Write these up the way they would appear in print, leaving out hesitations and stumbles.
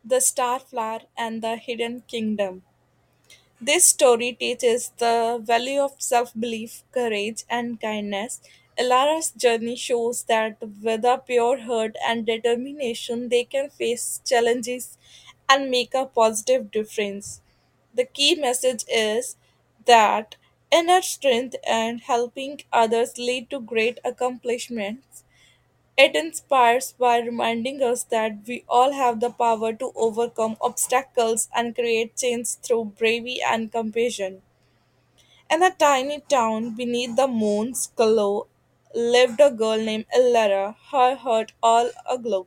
The Starflower and the Hidden Kingdom. This story teaches the value of self belief, courage, and kindness. Elara's journey shows that with a pure heart and determination, they can face challenges and make a positive difference. The key message is that inner strength and helping others lead to great accomplishments. It inspires by reminding us that we all have the power to overcome obstacles and create change through bravery and compassion. In a tiny town beneath the moon's glow lived a girl named Elara, her heart all aglow.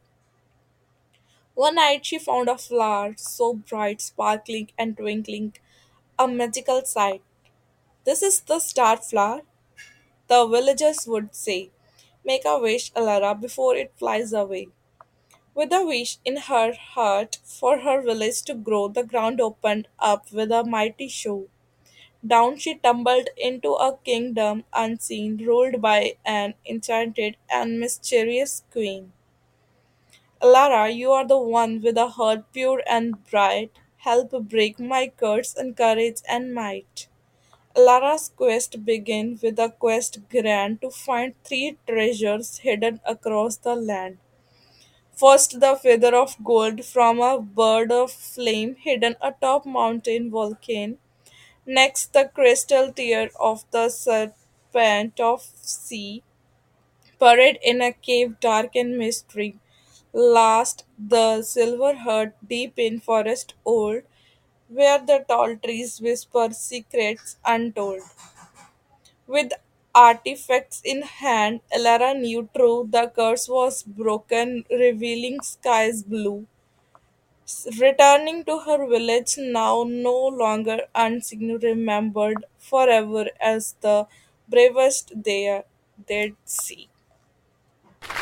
One night she found a flower so bright, sparkling, and twinkling, a magical sight. This is the star flower, the villagers would say. Make a wish, Elara, before it flies away. With a wish in her heart for her village to grow, the ground opened up with a mighty show. Down she tumbled into a kingdom unseen, ruled by an enchanted and mysterious queen. Lara, you are the one with a heart pure and bright. Help break my curse and courage and might. Lara's quest began with a quest grand to find three treasures hidden across the land. First, the feather of gold from a bird of flame hidden atop mountain volcano. Next, the crystal tear of the serpent of sea, buried in a cave dark and mystery. Last, the silver heart deep in forest old, where the tall trees whisper secrets untold. With artifacts in hand, Elara knew true the curse was broken, revealing skies blue. Returning to her village now no longer unseen, remembered forever as the bravest they'd see.